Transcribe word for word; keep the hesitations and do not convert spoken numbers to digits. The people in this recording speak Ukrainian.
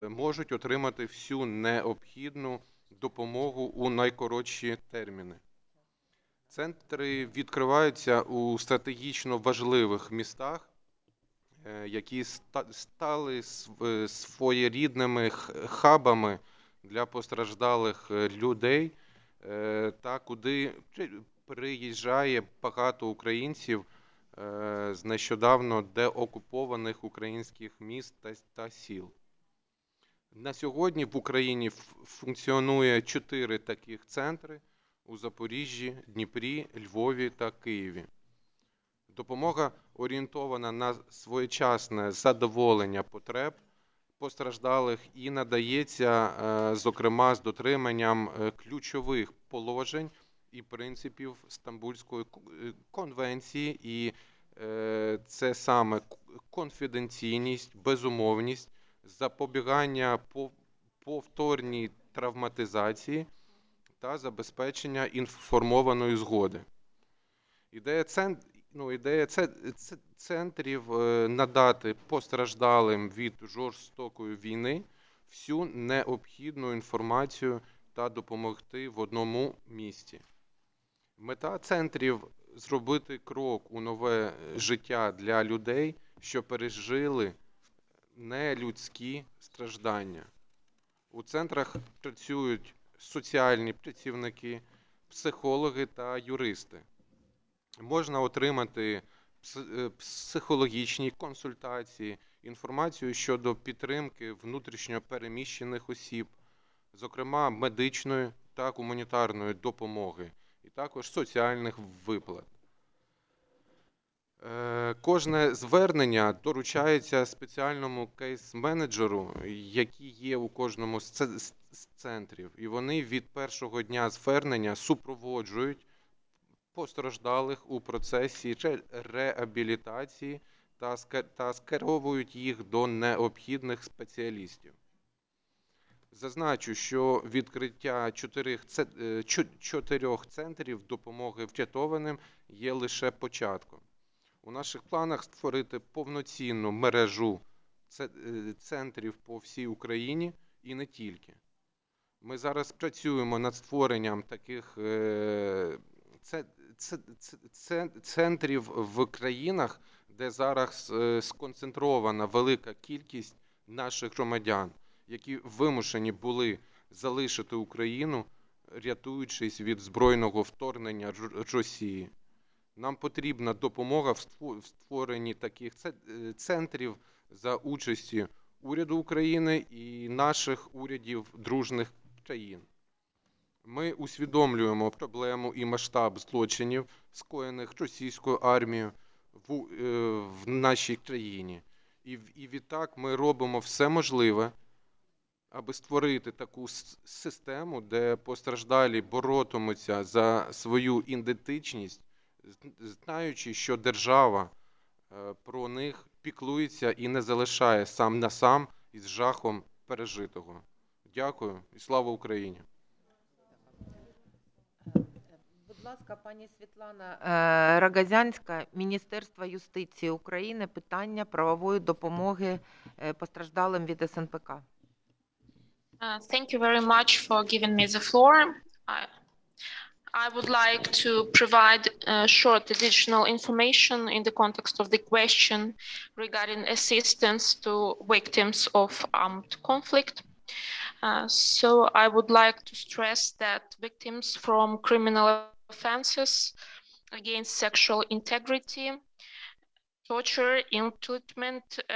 можуть отримати всю необхідну допомогу у найкоротші терміни. Центри відкриваються у стратегічно важливих містах, які стали своєрідними хабами для постраждалих людей, та куди приїжджає багато українців з нещодавно деокупованих українських міст та сіл. На сьогодні в Україні функціонує чотири таких центри у Запоріжжі, Дніпрі, Львові та Києві. Допомога орієнтована на своєчасне задоволення потреб постраждалих і надається, зокрема, з дотриманням ключових положень і принципів Стамбульської конвенції, і це саме конфіденційність, безумовність, запобігання повторній травматизації та забезпечення інформованої згоди. Ідея Ну, ідея центрів надати постраждалим від жорстокої війни всю необхідну інформацію та допомогти в одному місці. Мета центрів – зробити крок у нове життя для людей, що пережили нелюдські страждання. У центрах працюють соціальні працівники, психологи та юристи. Можна отримати психологічні консультації, інформацію щодо підтримки внутрішньо переміщених осіб, зокрема медичної та гуманітарної допомоги, і також соціальних виплат. Кожне звернення доручається спеціальному кейс-менеджеру, який є у кожному з центрів, і вони від першого дня звернення супроводжують постраждалих у процесі реабілітації та скеровують їх до необхідних спеціалістів. Зазначу, що відкриття чотирьох, чотирьох центрів допомоги врятованим є лише початком. У наших планах створити повноцінну мережу центрів по всій Україні і не тільки. Ми зараз працюємо над створенням таких центрів в країнах, де зараз сконцентрована велика кількість наших громадян, які вимушені були залишити Україну, рятуючись від збройного вторгнення Росії. Нам потрібна допомога в створенні таких центрів за участі уряду України і наших урядів дружніх країн. Ми усвідомлюємо проблему і масштаб злочинів, скоєних російською армією в, в нашій країні. І, і відтак ми робимо все можливе, аби створити таку систему, де постраждалі боротимуться за свою ідентичність, знаючи, що держава про них піклується і не залишає сам на сам із жахом пережитого. Дякую і слава Україні! Будь ласка, пані Світлана Рогозянська, Міністерство юстиції України, питання правової допомоги постраждалим від ес ен пе ка. Uh, thank you very much for giving me the floor. I, I would like to provide uh, short additional information in the context of the question regarding assistance to victims of armed conflict. Uh, so I would like to stress that victims from criminal offenses against sexual integrity, torture, ill treatment,